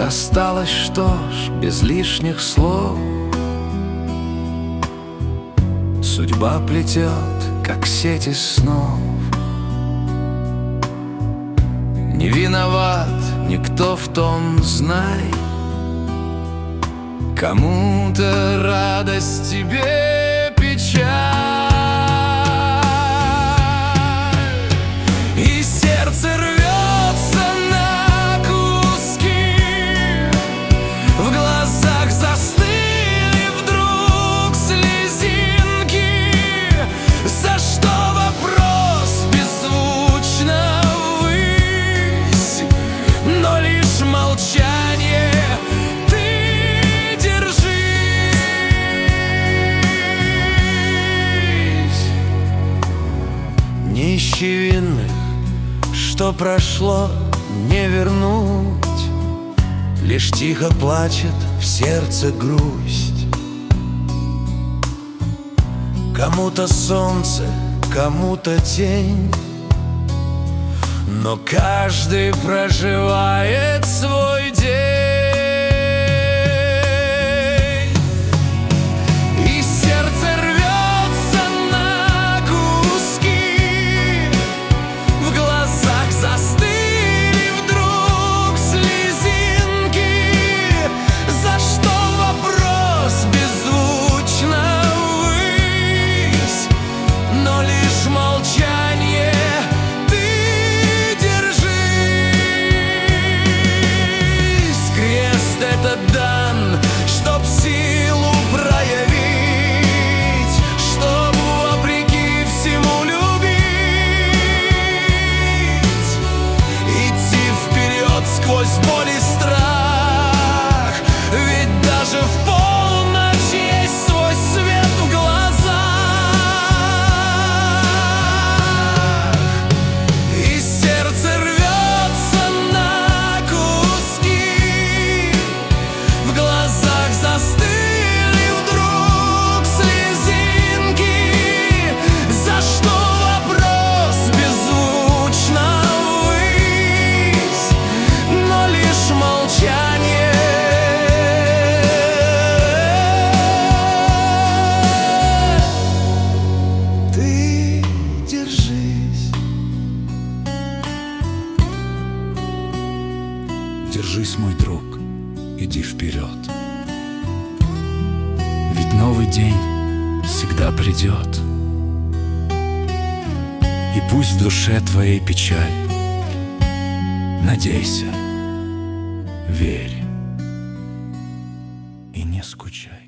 осталось, что ж, без лишних слов. Судьба плетет, как сети снов. Не виноват никто в том, знай. Кому-то радость, тебе печаль. И сердце рвется на куски, в глазах застыли вдруг слезинки. За что вопрос беззвучно ввысь, но лишь молчание. Не ищи винных, что прошло, не вернуть. Лишь тихо плачет в сердце грусть. Кому-то солнце, кому-то тень, но каждый проживает свой день. Дан, чтоб силу проявить, чтоб вопреки всему любить, идти вперед сквозь боль и страх. Ведь даже в полночь есть свой свет в глазах. И сердце рвется на куски, застыли вдруг слезинки. За что вопрос беззвучно ввысь, но лишь молчание. Ты держись. Держись, мой друг, иди вперед. Ведь новый день всегда придет. И пусть в душе твоей печаль, надейся, верь и не скучай.